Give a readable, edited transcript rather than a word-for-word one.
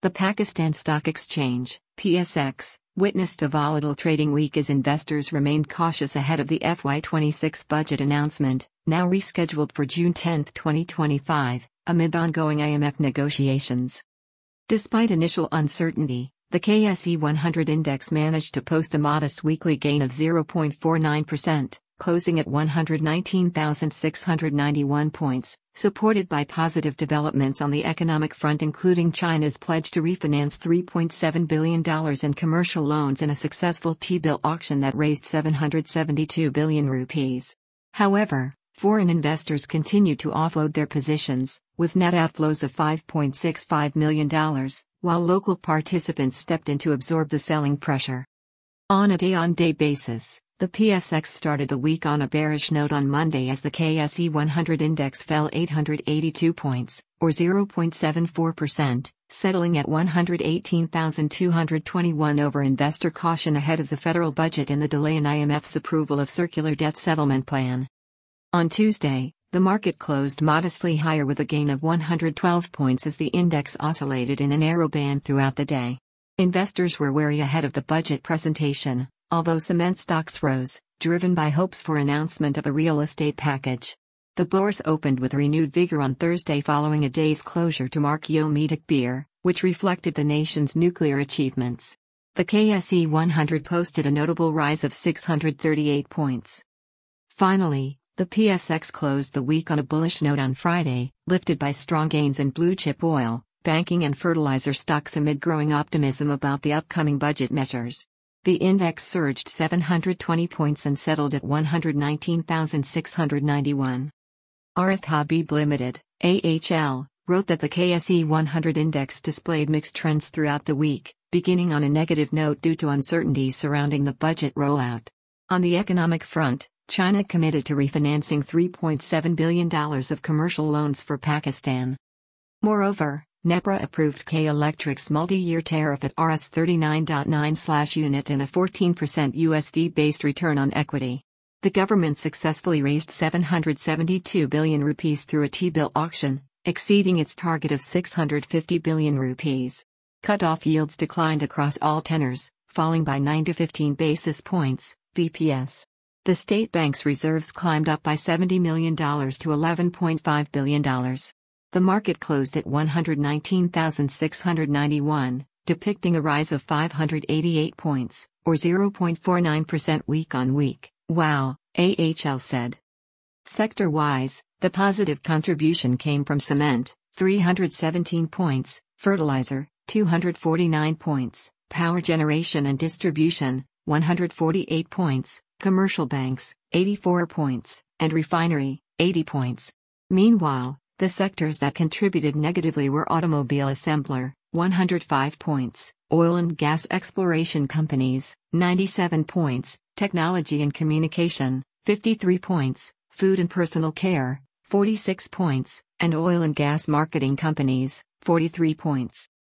The Pakistan Stock Exchange, PSX, witnessed a volatile trading week as investors remained cautious ahead of the FY26 budget announcement, now rescheduled for June 10, 2025, amid ongoing IMF negotiations. Despite initial uncertainty, the KSE 100 index managed to post a modest weekly gain of 0.49%, closing at 119,691 points, supported by positive developments on the economic front, including China's pledge to refinance $3.7 billion in commercial loans in a successful T-bill auction that raised 772 billion rupees. However, foreign investors continued to offload their positions, with net outflows of $5.65 million, while local participants stepped in to absorb the selling pressure. On a day-on-day basis, the PSX started the week on a bearish note on Monday as the KSE 100 index fell 882 points, or 0.74%, settling at 118,221 over investor caution ahead of the federal budget and the delay in IMF's approval of circular debt settlement plan. On Tuesday, the market closed modestly higher with a gain of 112 points as the index oscillated in a narrow band throughout the day. Investors were wary ahead of the budget presentation, although cement stocks rose, driven by hopes for announcement of a real estate package. The bourse opened with renewed vigor on Thursday following a day's closure to mark Yom Kippur, which reflected the nation's nuclear achievements. The KSE 100 posted a notable rise of 638 points. Finally, the PSX closed the week on a bullish note on Friday, lifted by strong gains in blue-chip oil, banking and fertilizer stocks amid growing optimism about the upcoming budget measures. The index surged 720 points and settled at 119,691. Arif Habib Limited, AHL, wrote that the KSE 100 index displayed mixed trends throughout the week, beginning on a negative note due to uncertainties surrounding the budget rollout. On the economic front, China committed to refinancing $3.7 billion of commercial loans for Pakistan. Moreover, NEPRA approved K Electric's multi-year tariff at Rs 39.9/unit and a 14% USD-based return on equity. The government successfully raised 772 billion rupees through a T-bill auction, exceeding its target of 650 billion rupees. Cut-off yields declined across all tenors, falling by 9 to 15 basis points, BPS. The state bank's reserves climbed up by $70 million to $11.5 billion. The market closed at 119,691, depicting a rise of 588 points, or 0.49% week-on-week. Wow, AHL said. Sector-wise, the positive contribution came from cement, 317 points, fertilizer, 249 points, power generation and distribution, 148 points, commercial banks, 84 points, and refinery, 80 points. Meanwhile, the sectors that contributed negatively were automobile assembler, 105 points, oil and gas exploration companies, 97 points, technology and communication, 53 points, food and personal care, 46 points, and oil and gas marketing companies, 43 points.